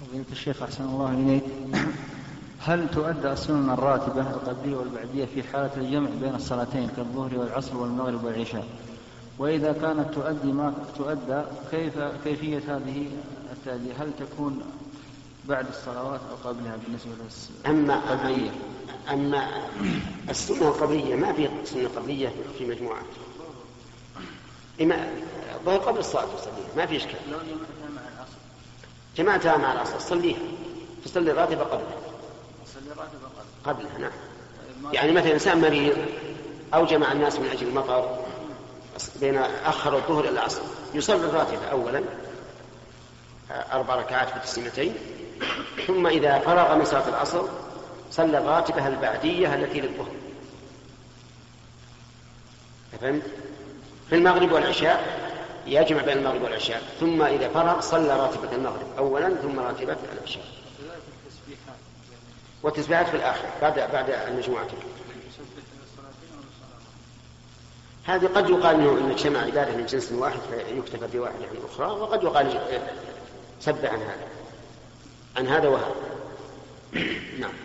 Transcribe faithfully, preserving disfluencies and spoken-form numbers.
فضيلة الشيخ أحسن الله إليك، هل تؤدى السنن الراتبة القبلية والبعدية في حالة الجمع بين الصلاتين كالظهر والعصر والمغرب والعشاء؟ وإذا كانت تؤدي ما تؤدى كيف كيفية هذه التأدية؟ هل تكون بعد الصلوات أو قبلها بالنسبة للقبلية؟ أما, أما السنة القبلية ما في سنة قبلية في مجموعة، إما ظهر قبل الصلاة وصليها ما في إشكال. لو جمعتها مع العصر جمعتها مع العصر صليها، تصلي الراتبة قبلها. تصلي الراتبة قبلها قبلها نعم. يعني مثلا إنسان مريض أو جمع الناس من أجل المطر بين أخر الظهر إلى العصر يصلي الراتبة أولا أربع ركعات في تسليمتين، ثم إذا فرغ من صلاة العصر صلى الراتبة البعدية التي للظهر. فهمت؟ في المغرب والعشاء يجمع بين المغرب والعشاء، ثم إذا فرغ صلى راتبة المغرب أولا ثم راتبة العشاء، والتسبيحات في الآخر بعد بعد المجموعة. هذه قد يقال أنه اجتمع عبادة من جنس واحد فيكتفى بواحد عن الأخرى، وقد يقال سب عن هذا عن هذا وهذا. نعم.